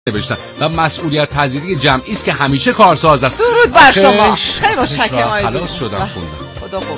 نوشتن و مسئولیت پذیری جمعی است که همیشه کارساز است. درود بر شما. خیلی متشکرم. خلاص شدم خوندم. خدا خوب.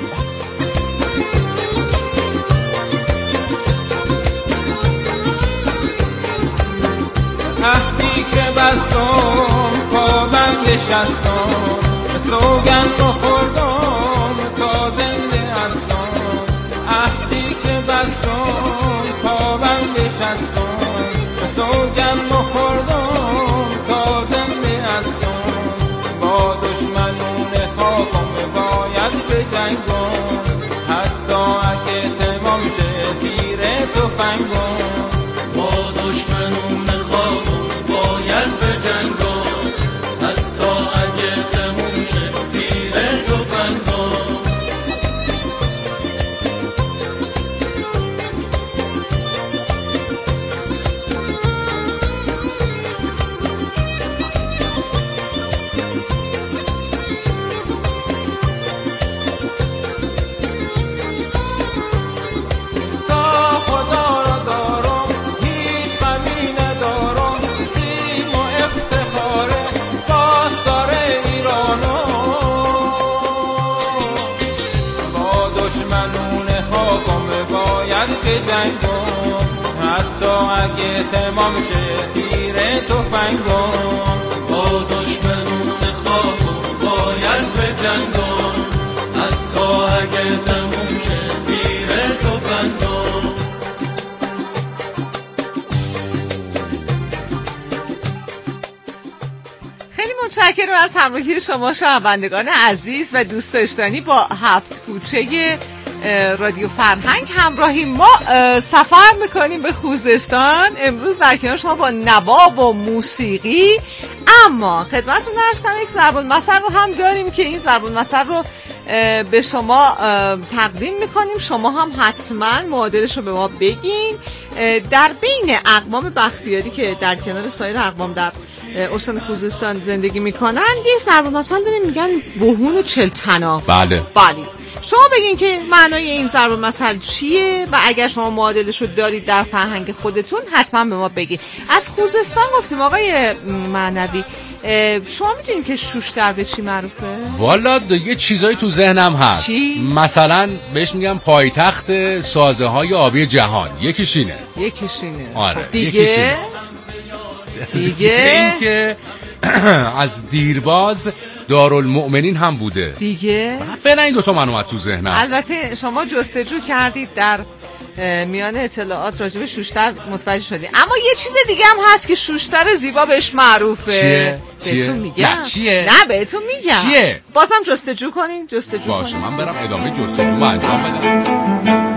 عهدی که بستم پابند شستم، سوگند بخوردم تا زنده هستم. عهدی که بستم پابند شستم، سوگند بخوردم تا زنده هستم. با دشمنون خاکم باید بجنگم، حتی اگه تمام شه تیر تفنگم. با دشمنون خاکم باید بجنگم، حتی اگه تمام شه تیر تفنگم. حتی اگه تمام شه تیر تفنگم. با دشمنون خاکم باید بجنگم، حتی اگه تمام شه تیر تفنگم. خیلی متشکرم از همراهی شما شنوندگان عزیز و دوست داشتنی با هفت کوچه رادیو فرهنگ همراهی. ما سفر میکنیم به خوزستان امروز در کنار شما با نوا و موسیقی. اما خدمتتون عرض کنم یک ضرب المثل رو هم داریم که این ضرب المثل رو به شما تقدیم میکنیم. شما هم حتما معادلش رو به ما بگین. در بین اقوام بختیاری که در کنار سایر اقوام در استان خوزستان زندگی میکنن یه ضرب المثل داریم میگن بهون و چلتنا. بله. شما بگین که معنای این ضرب المثل چیه و اگر شما معادلش رو دارید در فرهنگ خودتون حتما به ما بگید. از خوزستان گفتیم آقای معنوی، شما میدونین که شوشتر به چی معروفه؟ والا یه چیزایی تو ذهنم هست. چی؟ مثلا بهش میگم پایتخت سازه های آبی جهان. یکیشینه. آره. دیگه این که از دیرباز دارالمؤمنین هم بوده دیگه. فعلا این دوتا من اومد تو ذهنم. البته شما جستجو کردید در میان اطلاعات راجع به شوشتر متوجه شدید، اما یه چیز دیگه هم هست که شوشتر زیبا بهش معروفه. بهتون میگم. نه بهتون میگم. چیه؟ بازم جستجو کنین. باشه من برم ادامه جستجو انجام بدم.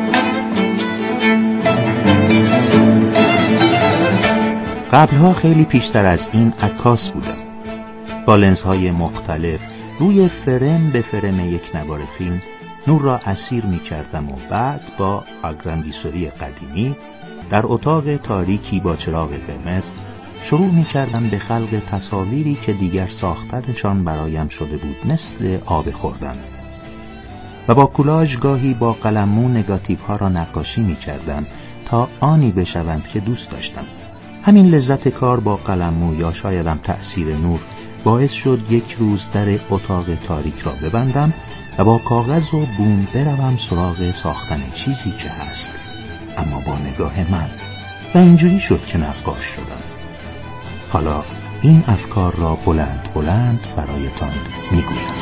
قبلها خیلی پیشتر از این عکاس بودم. با لنزهای مختلف روی فرم به فرم یک نوار فیلم نور را اسیر می کردم و بعد با آگراندیسوری قدیمی در اتاق تاریکی با چراغ قرمز شروع می کردم به خلق تصاویری که دیگر ساختنشان برایم شده بود مثل آب خوردن. و با کولاژ گاهی با قلممو نگاتیو ها را نقاشی می کردم تا آنی بشوند که دوست داشتم. همین لذت کار با قلممو یا شایدم تأثیر نور باعث شد یک روز در اتاق تاریک را ببندم و با کاغذ و بوم بروم سراغ ساختن چیزی که هست اما با نگاه من، و اینجوری شد که نقاش شدم. حالا این افکار را بلند بلند برایتان میگویم.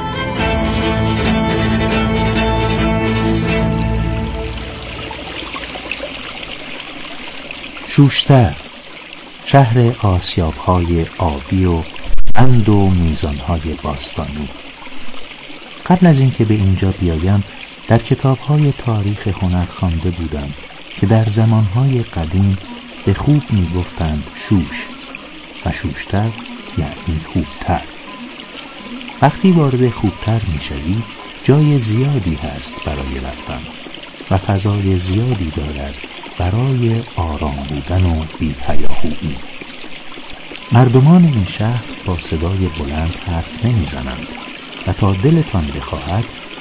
شوشتر، شهر آسیاب‌های آبی و بند و میزان‌های باستانی. قبل از اینکه به اینجا بیایم در کتاب‌های تاریخ هنر خوانده بودم که در زمان‌های قدیم به خوب می‌گفتند شوش و شوشتر یعنی خوبتر. وقتی وارد خوبتر می‌شوی جای زیادی هست برای رفتن و فضای زیادی دارد برای آرام بودن و بی‌هیاهویی. مردمان این شهر با صدای بلند حرف نمیزنند و تا دلتان بخواهد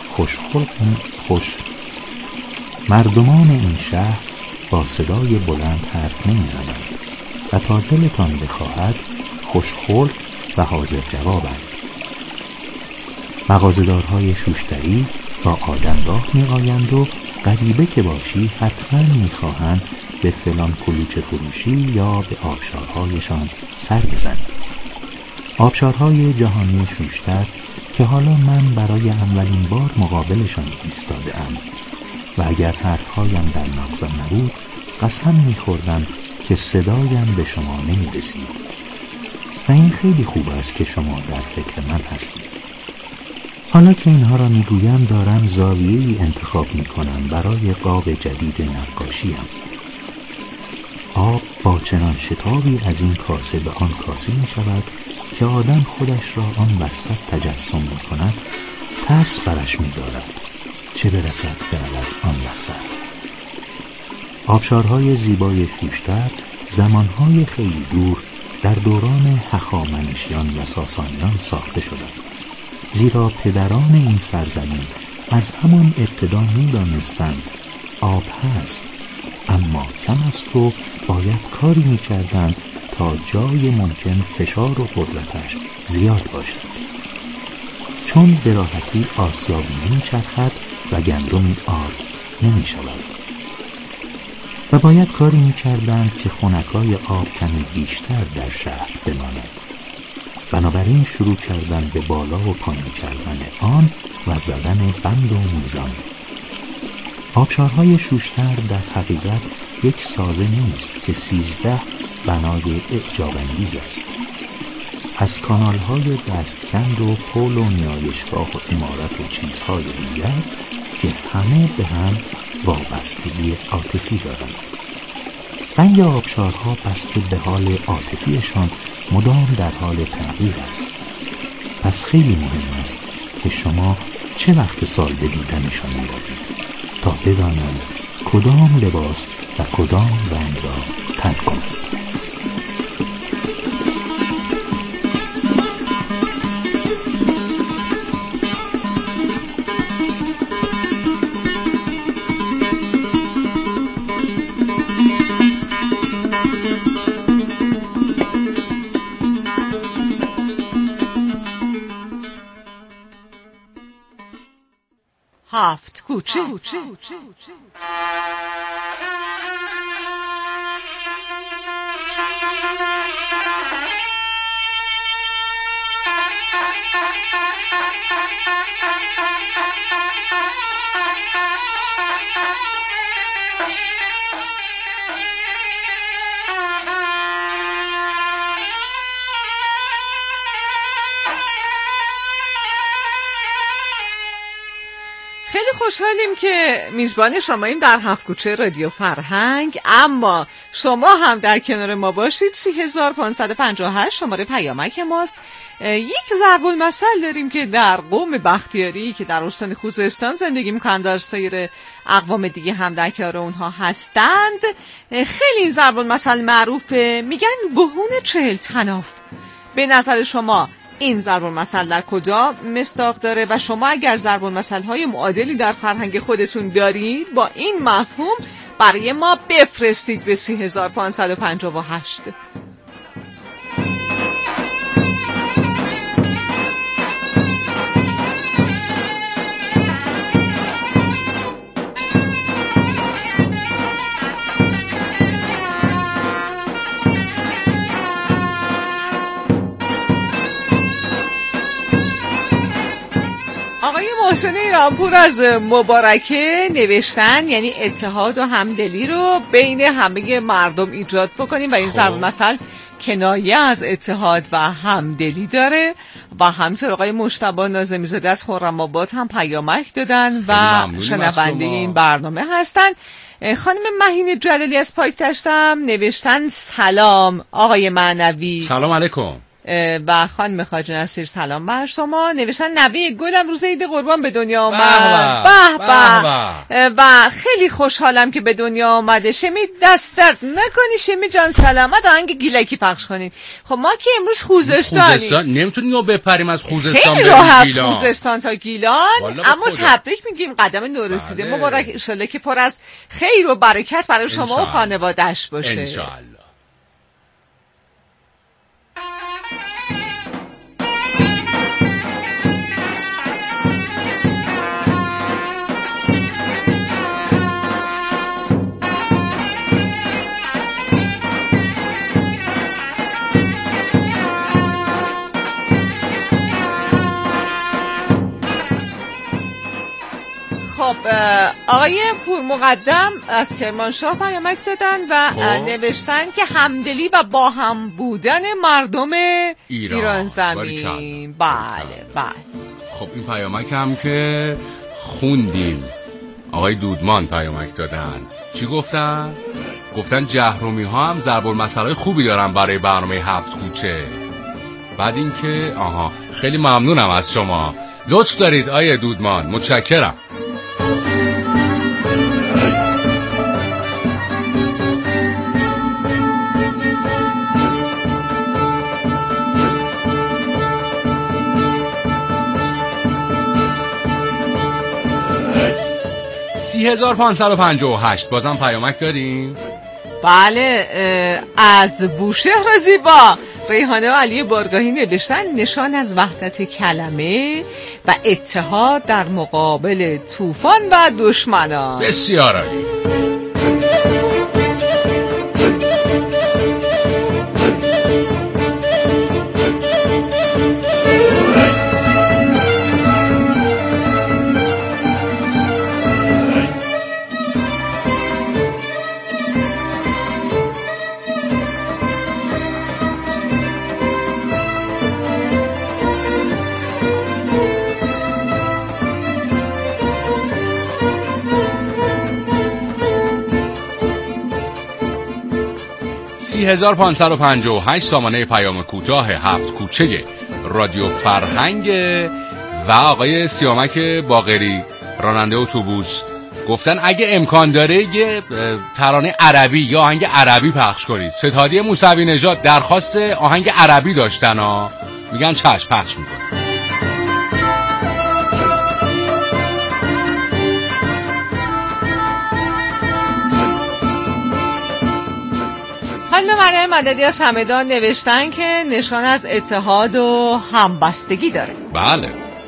مردمان این شهر با صدای بلند حرف نمیزنند و تا دلتان بخواهد خوشخلق و حاضر جوابند. مغازه‌دارهای شوشتری با آدم راه می‌آیند و غریبه که باشی حتما می‌خواهند به فلان کلوچه فروشی یا به آبشارهایشان سر بزنی. آبشارهای جهانی شوشتر که حالا من برای اولین بار مقابلشان ایستاده ام و اگر حرفهایم در مغزم نبود قسم می‌خوردم که صدایم به شما نمی‌رسید. و این خیلی خوب است که شما در فکر من هستید. حالا که اینها را میگویم دارم زاویه‌ای انتخاب میکنم برای قاب جدید نقاشیم. آب با چنان شتابی از این کاسه به آن کاسه میشود که آدم خودش را آن وسط تجسم میکند، ترس برش میدارد چه برسد برود آن وسط. آبشارهای زیبای شوشتر زمانهای خیلی دور در دوران هخامنشیان و ساسانیان ساخته شدند، زیرا پدران این سرزمین از همان ابتدا می‌دانستند آب هست اما کم است و باید کاری می‌کردند تا جای ممکن فشار و قدرتش زیاد باشد، چون به راحتی آسیابی نمی‌چرخد و گندمی آرد نمی‌شود و باید کاری می‌کردند که خنکای آب کمی بیشتر در شهر بماند. بنابراین شروع کردن به بالا و پایین کردن آن و زدن بند و میزان. آبشارهای شوشتر در حقیقت یک سازه نیست که 13 بنای اعجاب‌انگیز است. از کانالهای دستکند و پل و نیایشگاه و عمارت و چیزهای دیگر که همه به هم وابستگی عاطفی دارند. رنگ آبشارها بسته به حال عاطفیشان مدام در حال تغییر است. پس خیلی مهم است که شما چه وقت سال به دیدنشان می‌روید تا بدانند کدام لباس و کدام رنگ را تن کنند. هفت کوچه. خیلی خوشحالیم که میزبان شماییم در هفت کوچه رادیو فرهنگ، اما شما هم در کنار ما باشید. 3558 شماره پیامک ماست. یک ضرب المثل داریم که در قوم بختیاری که در استان خوزستان زندگی میکنن، در سایر اقوام دیگه هم در کنار اونها هستند. خیلی این ضرب المثل معروفه، میگن بهون 40 طناف. به نظر شما این ضرب المثل در کجا مصداق داره و شما اگر ضرب المثل‌های معادلی در فرهنگ خودتون دارید با این مفهوم برای ما بفرستید به 3558. محسن ایرانپور از مبارکه نوشتن، یعنی اتحاد و همدلی رو بین همه مردم ایجاد بکنیم و این ضرب المثل کنایه از اتحاد و همدلی داره. و همینطور آقای مجتبی ناظمی زاده از خرم‌آباد هم پیامک دادن و شنونده این برنامه هستن. خانم مهین جلالی از پایتشتم نوشتن سلام آقای معنوی. سلام علیکم. و خانم خواجه نصیر سلام بر شما. نوشتن نوی گلم روز عید قربان به دنیا آمد. به و خیلی خوشحالم که به دنیا آمده. شمی دست درد نکنی شمی جان، سلامت. آهنگ گیلکی پخش کنین. خب ما که امروز خوزستانی نمیتونیم بپریم از خوزستان خیلی راه از خوزستان تا گیلان، اما تبریک میگیم قدم نورسیده. مبارک انشالله که پر از خیر و برکت برای شما و خانواده‌اش باشه انشالله. خب آقای پور مقدم از کرمانشاه پیامک دادن و نوشتن که همدلی و با هم بودن مردم ایران زمین. بله. خب این پیامک هم که خوندیم، آقای دودمان پیامک دادن. چی گفتن؟ گفتن جهرومی ها هم ضرب المثل خوبی دارن برای برنامه هفت کوچه. بعد این که خیلی ممنونم از شما، لطف دارید آیه دودمان، متشکرم. $30,558 بازم پیامک داریم. بله، از بوشهر زیبا ریحانه و علی بارگاهی نوشتن نشان از وحدت کلمه و اتحاد در مقابل طوفان و دشمنان. بسیار عالی. $30,558 سامانه پیام کوتاه هفت کوچه رادیو فرهنگ. و آقای سیامک باقری راننده اتوبوس گفتن اگه امکان داره یه ترانه عربی یا آهنگ عربی پخش کنید. ستادی موسوی نژاد درخواست آهنگ عربی داشتن میگن چشم پخش میکنن. خانم مریم مددی از همدان نوشتن که نشان از اتحاد و همبستگی داره. بله.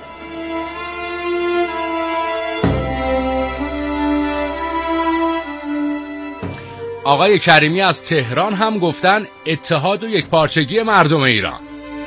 آقای کریمی از تهران هم گفتن اتحاد و یکپارچگی مردم ایران.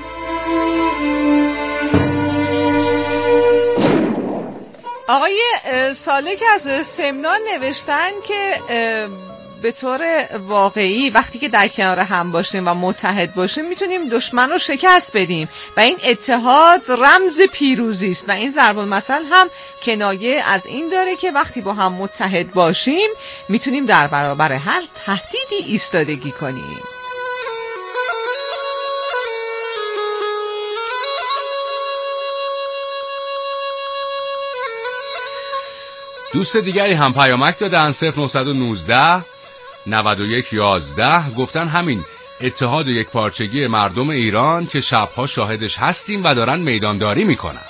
آقای سالک از سمنان نوشتن که به طور واقعی وقتی که در کنار هم باشیم و متحد باشیم میتونیم دشمن رو شکست بدیم و این اتحاد رمز پیروزی است و این ضرب المثل هم کنایه از این داره که وقتی با هم متحد باشیم میتونیم در برابر هر تهدیدی ایستادگی کنیم. دوست دیگری هم پیامک دادن 0919 9111 گفتن همین اتحاد و یکپارچگی مردم ایران که شبها شاهدش هستیم و دارن میدانداری میکنن.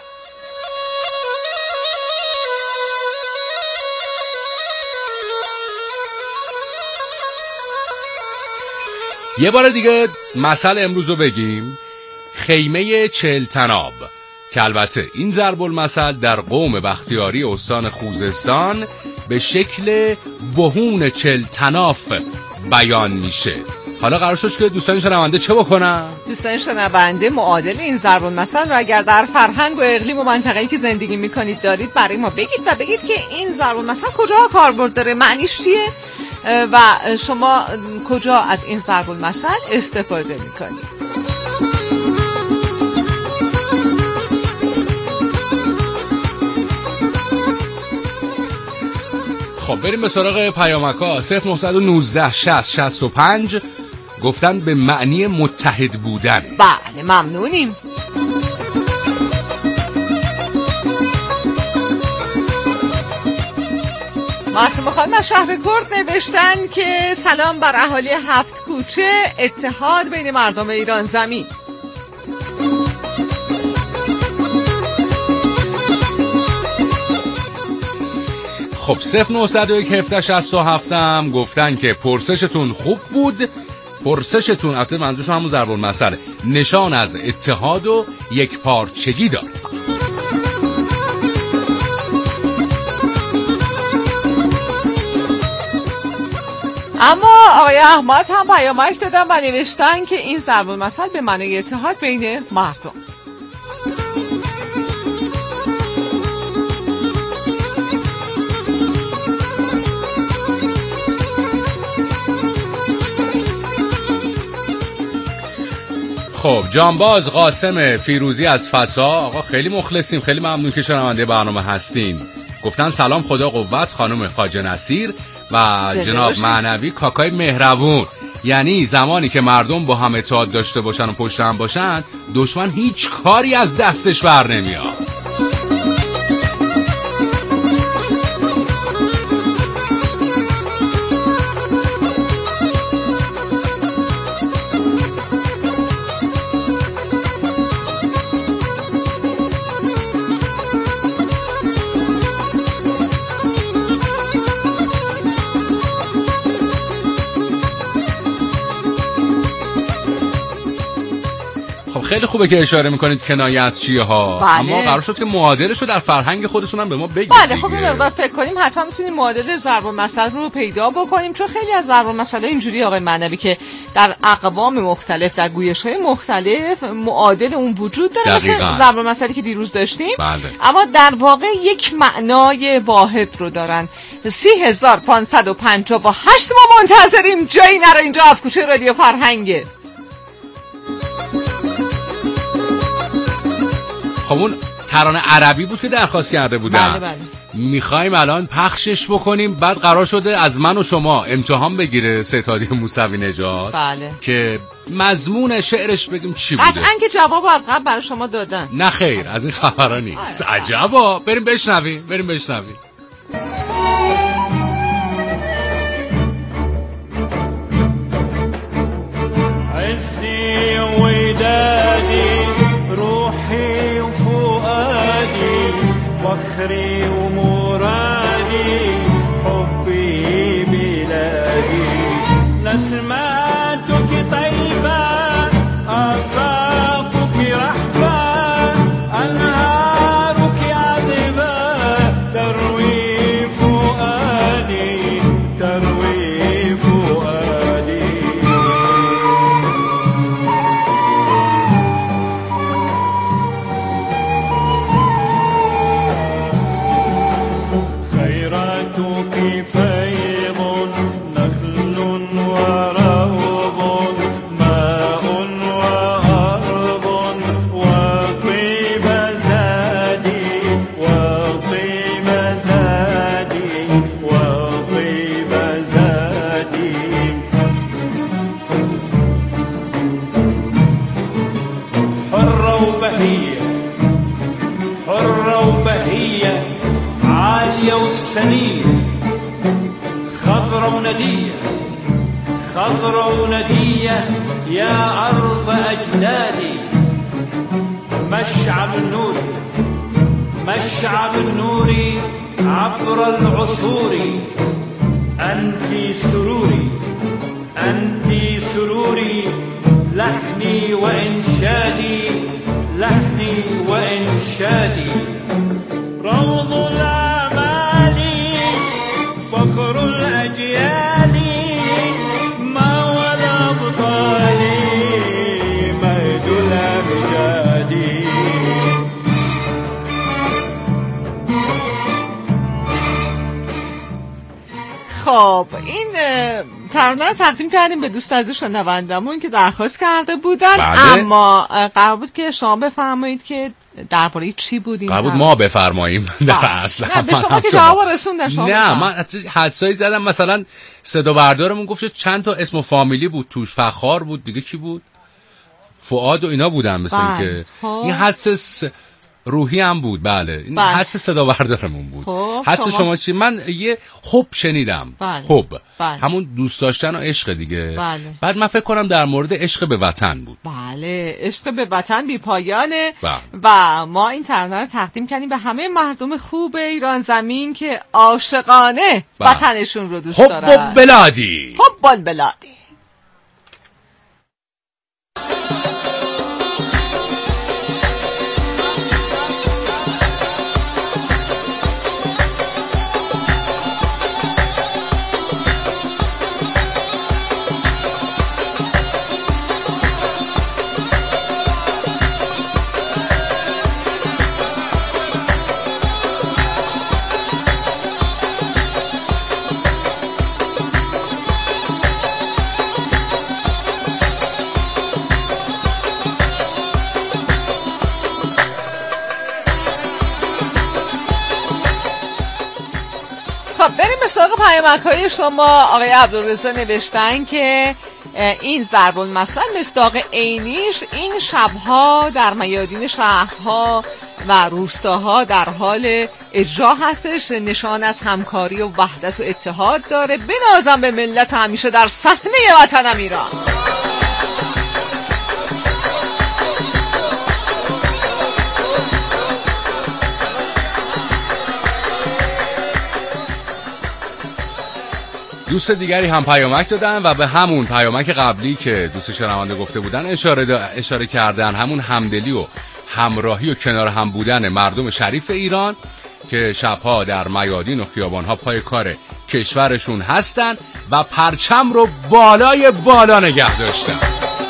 یه بار دیگه مثل امروز رو بگیم. خیمه چلتناب که البته این ضرب المثل در قوم بختیاری استان خوزستان به شکل بهون چلتناف بیان میشه. حالا قرار شد که دوستان شنونده چه بکنن؟ دوستان شنونده معادل این ضرب المثل رو اگر در فرهنگ و اقلیم و منطقه‌ای که زندگی میکنید دارید برای ما بگید و بگید که این ضرب المثل کجا کاربرد داره، معنیش چیه و شما کجا از این ضرب المثل استفاده میکنید. خب بریم به سراغ پیامک‌ها. 0919 60 65 گفتن به معنی متحد بودن. بله ممنونیم. معصومه خانم از شهر کرد نوشتن که سلام بر اهالی هفت کوچه، اتحاد بین مردم ایران زمین. خب 0901 17 67 هم گفتن که پرسشتون خوب بود. پرسشتون البته منظورشون همون ضرب المثل نشان از اتحاد و یکپارچگی داره. اما آقای احمد هم پیامک دادن و نوشتن که این ضرب المثل به معنی اتحاد بین مردم. خب جانباز قاسم فیروزی از فسا، آقا خیلی مخلصیم، خیلی ممنون که شنونده برنامه هستین. گفتن سلام خدا قوت خانم خواجه نصیر و جناب معنوی کاکای مهربون. یعنی زمانی که مردم با هم اتحاد داشته باشن و پشت هم باشن، دشمن هیچ کاری از دستش بر نمیاد. خیلی خوبه که اشاره میکنید کنایه از چیه ها. بله. اما قرار شد که معادلشو در فرهنگ خودتون هم به ما بگید. بله خب این مقدار فکر کنیم حتما میتونیم معادل ضرب المثل رو پیدا بکنیم، چون خیلی از ضرب المثل اینجوری آقای معنوی که در اقوام مختلف در گویش‌های مختلف معادل اون وجود داره، مثل ضرب المثلی که دیروز داشتیم. بله. اما در واقع یک معنای واحد رو دارن. 3558 ما منتظریم، جایی نرو، اینجا افکوچه رادیو فرهنگه. خب اون ترانه عربی بود که درخواست کرده بودن. بله بله. میخوایم الان پخشش بکنیم، بعد قرار شده از من و شما امتحان بگیره ستادی موسوی نژاد. بله. که مضمون شعرش بگیم چی بوده. قطعاً که جواب از قبل برای شما دادن. نه خیر، از این خبرها نیست. عجبا. بریم بشنویم. عزي ودادي روحي وفؤادي فخري ومرادي حبي بلادي نسماتك طيبة آفاقك رحبة أنهارك عذبة تروي فؤادي تروي فؤادي خيراتك فيض نخل وروض ماء وأرض وطيب زادي وطيب زادي وطيب زادي حرة وبهية حرة وبهية عالية والسنية خضرة وندية خضرة وندية يا أرض أجدادي مشعل النور مشعل النور عبر العصور أنت سروري أنت سروري لحني وإنشادي لحني وإنشادي روض الآمال فخر الأجيال مولى الأبطال مهد الأمجاد خب این ترانه رو تقدیم کردیم به دوست عزیز شنوندمون که درخواست کرده بودن. بله. اما قرار بود که شما بفرمایید که درباره چی بود این؟ قرار بود ما بفرماییم در اصل. نه به شما که جواب رسوندن شما. نه من حدسایی زدم، مثلا صدا بردارمون گفت چند تا اسم و فامیلی بود توش، فخار بود، دیگه کی بود، فؤاد و اینا بودن مثلا که این حدس روحی هم بود. بله این حدس صدا بردارمون بود. حدس شما چی؟ من یه حب شنیدم. حب همون دوست داشتن و عشق دیگه. بعد من فکر کنم در مورد عشق به وطن بود. بله عشق به وطن بی پایانه. و ما این ترانه رو تقدیم کردیم به همه مردم خوب ایران زمین که عاشقانه وطنشون رو دوست دارن. حب بلادی حب بلادی. به سراغ پیامک‌های شما. آقای عبدالرضا نوشتن که این ضرب المثل مصداق عینیش این شبها در میادین شهرها و روستاها در حال اجرا هستش، نشان از همکاری و وحدت و اتحاد داره. بنازم به ملت همیشه در صحنه وطنم ایران. دوست دیگری هم پیامک دادن و به همون پیامک قبلی که دوست شنونده گفته بودن اشاره کردن، همون همدلی و همراهی و کنار هم بودن مردم شریف ایران که شبها در میادین و خیابانها پای کار کشورشون هستن و پرچم رو بالای بالا نگه داشتن.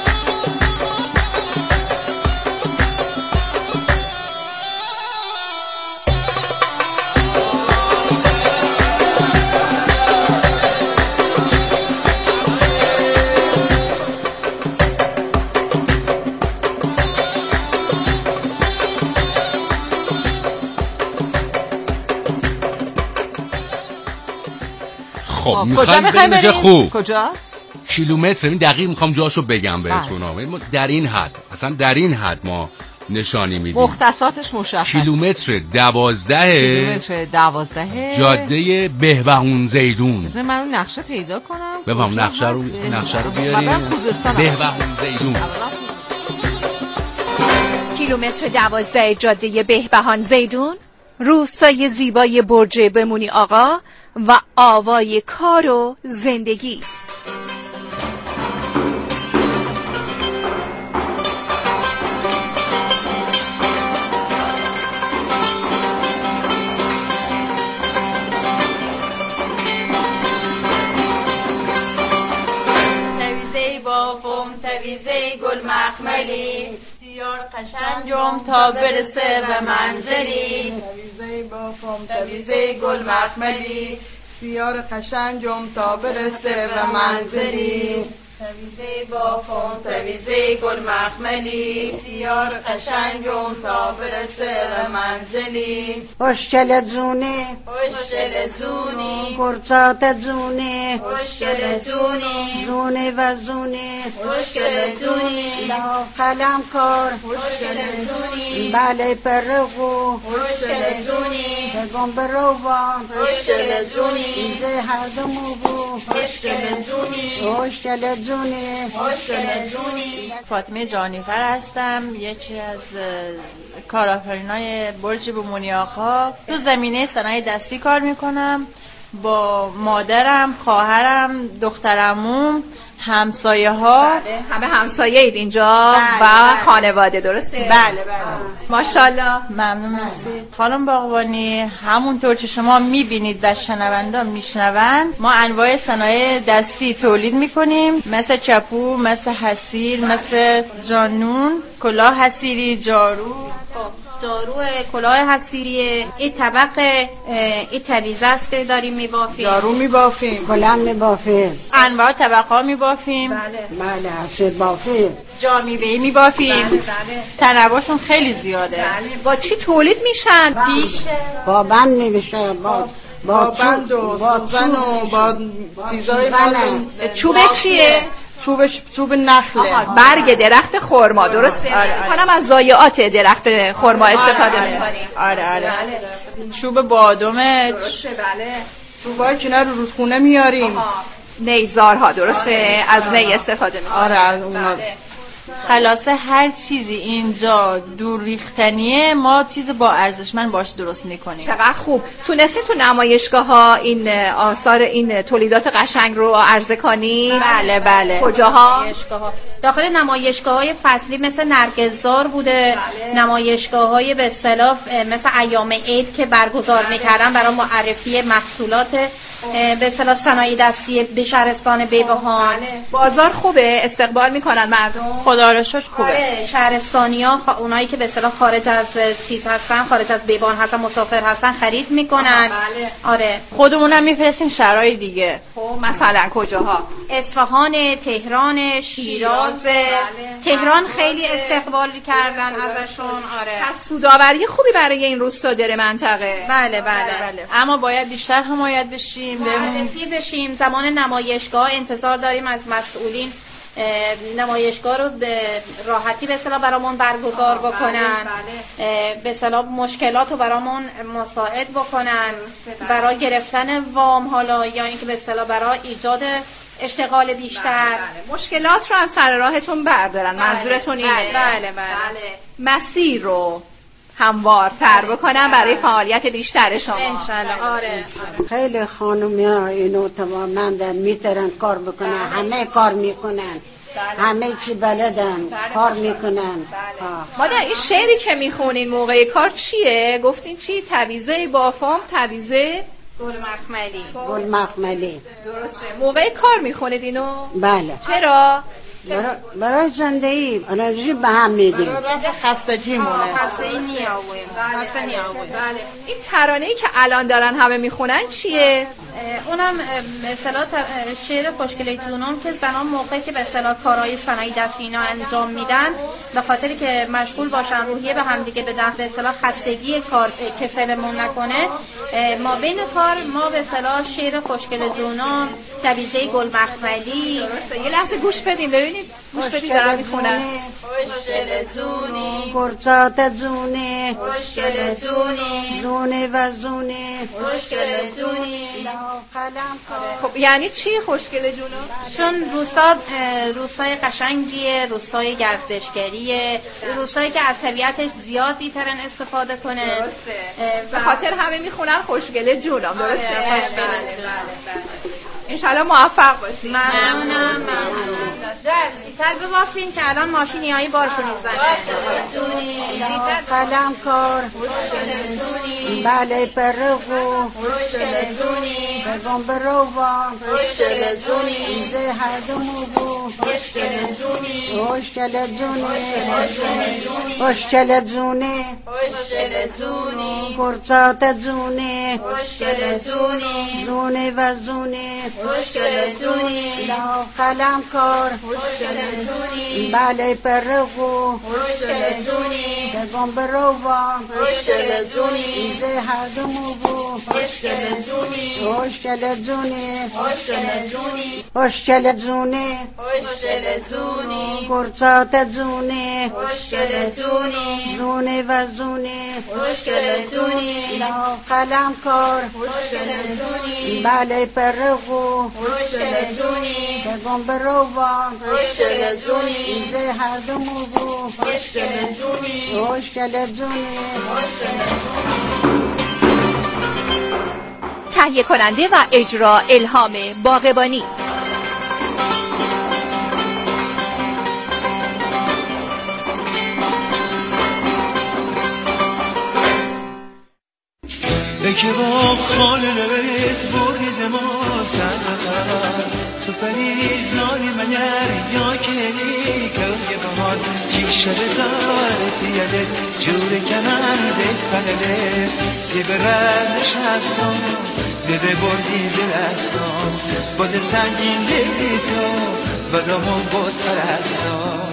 کجا میخوایم بریم؟ خوب کجا؟ کیلومتر دقیق میخوام جاشو بگم بهتون. در این حد، اصلا در این حد ما نشانی میدیم. مختصاتش مشخص. کیلومتر 12 جاده بهبهان زیدون. بذار من اون نقشه پیدا کنم. بفهم نقشه رو بیاریم. بهبهان زیدون. کیلومتر 12 جاده بهبهان زیدون، روستای زیبای برج بمونی آقا و آوای کار و زندگی. تویزه بافم، تویزه گل مخملی، سیار قشنگم تا برسه به منزلی. تویزه بافم، تویزه گل مخملی، سیار قشنگم تا برسه به منزلی. تویزه بافم، تویزه گل مخملی، سیار قشنگم تا برسه به منزلی. خوشگل جونی، خوشگل جونی، پرسات جونی، خوشگل جونی، جونی و جونی، خوشگل جونی، قلم کار، خوشگل جونی، بله پرغو، خوشگل جونی، بگم بروان، خوشگل جونی، زه هر دمو بو، خوشگل جونی، خوشگل جونی، خوشگل جونی. فاطمه جانیفر هستم، یکی از کارآفرینای برج بمونی آقا. تو زمینه صنایع دستی کار میکنم. با مادرم، خواهرم، دخترمون، همسایه ها. بله. همه همسایه اید اینجا. بله، و بله. خانواده درسته؟ بله. ماشاءالله. ممنون هستید. خانم باغبانی، همونطور که شما میبینید و شنونده میشنوند، ما انواع صنایع دستی تولید میکنیم، مثل چپو، مثل حسیر، مثل جانون، کلاه حسیری، جارو. جارو کلاه حسیریه، این طبق این تویزه است که داریم میبافیم. جارو میبافیم، کلم میبافیم، انواع طبقا میبافیم. بله حسید بافیم، جامیبهی میبافیم. بله. تنوعشون خیلی زیاده. با چی تولید میشن؟ پیش با بند میبشه، با بند و سوزن و با چیزای چوب چیه؟ چوب نخله. برگ درخت خرما درسته؟ کنم از ضایعات درخت خرما استفاده می‌کنیم. آره. چوب بادومه. بله. چوبای کنار رو رودخونه میاریم. نیزارها درسته؟ از نی استفاده می‌کنیم. آره از اونا. خلاصه هر چیزی اینجا دور ریختنیه، ما چیز با ارزشمند باش درست میکنیم. چقدر خوب. تونستی تو نمایشگاه ها این آثار، این تولیدات قشنگ رو عرضه کنی؟ بله. کجاها؟ داخل نمایشگاه‌های فصلی مثل نرگس‌زار بوده. بله. نمایشگاه‌های به اصطلاح مثل ایام عید که برگزار می‌کردن برای معرفی محصولات به اصطلاح صنایع دستی به شهرستان بهبهان. بازار خوبه، استقبال میکنن مردم. خدا رو شکر خوبه. آره، شهرستانی‌ها اونایی که به اصطلاح خارج از چیز هستن، خارج از بهبهان هستن، مسافر هستن، خرید میکنن. بله. آره، خودمونم میفرستیم شهرهای دیگه. خب مثلا کجاها؟ اصفهان، تهران، شیراز. تهران خیلی استقبال کردن ازشون. آره. پس سودآوری خوبی برای این روستا داره منطقه. بله. اما باید بیشتر حمایت بشیم، معرفی بشیم. زمان نمایشگاه انتظار داریم از مسئولین نمایشگاه رو به راحتی به اصطلاح برامون برگزار بکنن، به اصطلاح مشکلات رو برامون مساعد بکنن برای گرفتن وام، حالا یا اینکه به اصطلاح برای ایجاد اشتغال بیشتر. مشکلات رو از سر راهتون بردارن. منظورتون اینه؟ بله. مسیر رو هموارتر بکنن برای فعالیت بیشتر شما. انشالله. آره. خیلی خانومی ها اینو توانمندن، میترن کار بکنن، همه کار میکنن، همه چی بلدن، کار میکنن. مادر این شعری که میخونین موقع کار چیه؟ گفتین چی؟ تویزه بافام، تویزه گل مخملی. درسته. موقع کار میخونید اینو؟ بله. چرا؟ برای زندگی انرژی به هم میدیم. خستگی مونه. خسته نیاویم. بله. این ترانه‌ای که الان دارن همه میخونن چیه؟ اونم به اصطلاح شعر خوشگل جونم که زنان موقعی که به اصطلاح کارهای صنایع دستی اینا انجام میدن به خاطری که مشغول باشن روحیه به هم دیگه بدن، به اصطلاح خستگی کار کسلمون نکنه، ما بین کار ما به اصطلاح شعر خوشگل جونم، تویزه گل مخملی. یه لحظه گوش بدیم ببینید. گوش بدید دارن میخونن. خوشگل جونی پرسات جونی، خوشگل جونی، زونه و زونه، خوشگل جونی. خب یعنی چی خوشگل جونو؟ چون روستای قشنگیه، روستای گردشگریه، روستایی که از طبیعتش زیادی ترن استفاده کنه. درسته. به خاطر همه میخونن خوشگل جونم. درسته. انشالله موفق باشید. ممنونم. زیتر ببافین که الان ماشینیایی بارشون قلم کار بله پرغو بگم بروان زه هر دمو بو خوشگل جونی پرسات جونی زونه و زونه قلم کار بله پرغو بگم بروان زه هر دمو بو خوشگل جونی پرسات جونی زونه و زونه قلم کار بله پرغو بگم بروان زه هر دمو بو خوشگل جونی. تهیه کننده و اجرا الهام باغبانی. که با خال لبت بریز ما سر تو پریزانی منگر یا کلی که بهار چی شده دارت یده جور کمن دل پنده که برندش هستم دل بردی زلستان بود سنگین دلی تو بدامون بود پرستان.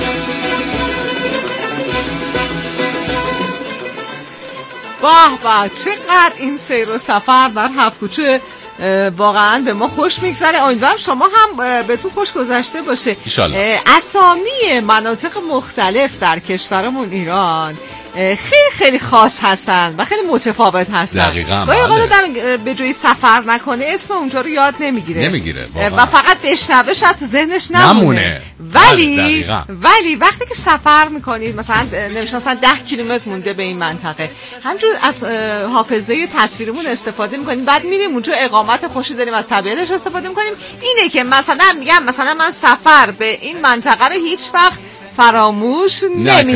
به چقدر این سیر و سفر در هفت کوچه واقعا به ما خوش میگذره. امیدوارم شما هم بهتون خوش گذشته باشه. اسامی مناطق مختلف در کشورمون ایران خیلی خیلی خاص هستن و خیلی متفاوت هستن. دقیقاً. گاهی اوقات به جای سفر نکنه اسم اونجا رو یاد نمیگیره واقعا. و فقط بشنوه شاید تو ذهنش نمونه. ولی وقتی که سفر میکنید مثلا نمیشه مثلا 10 کیلومتر مونده به این منطقه همینجور از حافظه تصویرمون استفاده میکنیم، بعد میریم اونجا اقامت خوشی داریم از طبیعتش استفاده میکنیم. اینه که مثلا میگم مثلا من سفر به این منطقه رو هیچ وقت فراموش نمی